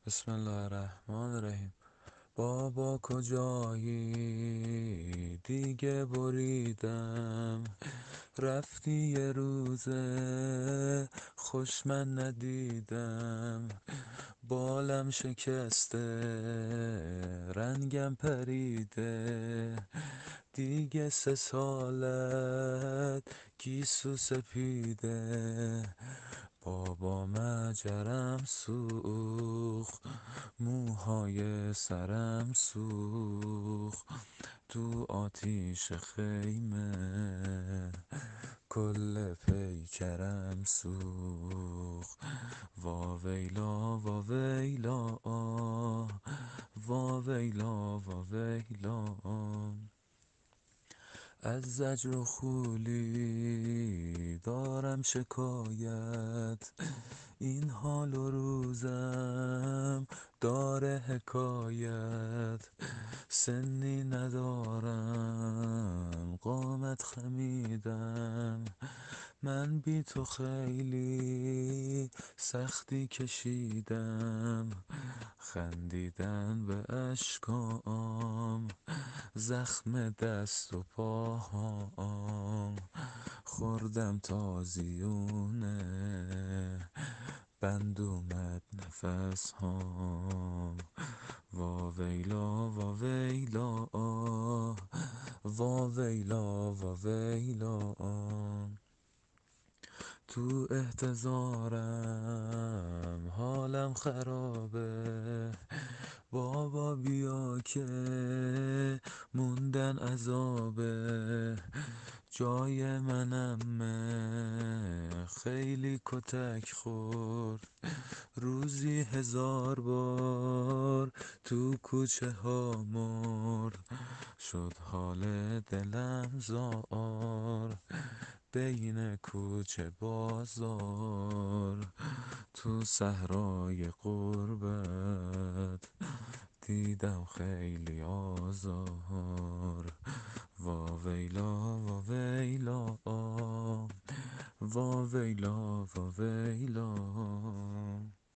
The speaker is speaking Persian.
بسم الله الرحمن الرحیم. بابا کجایی؟ دیگه بریدم. رفتی یه روزه خوش من ندیدم. بالم شکسته، رنگم پریده. دیگه 3 سالت گیسو سپیده. بابا مجرم سوخت، موهای سرم سوخت تو آتیش خیمه. کل پیکرم سوخت. واویلا واویلا، واویلا واویلا. از زجر و خولی دارم شکایت. این حال و روزم داره حکایت. سنی ندارم، قامت خمیدم. من بی تو خیلی سختی کشیدم. خندیدن به اشکام، زخم دست و پاهام. خوردم تازیونه، بند اومد نفس هام. واویلا واویلا، واویلا واویلا. تو احتضارم حالم خرابه. بابا بیا که موندن عذابه. جای منمه خیلی کتک خورد. روزی 1000 بار تو کوچه ها مرد. شد حال دلم زار بین کوچه بازار. تو صحرای غربت دیدم خیلی آزار. واویلا واویلا، واویلا واویلا.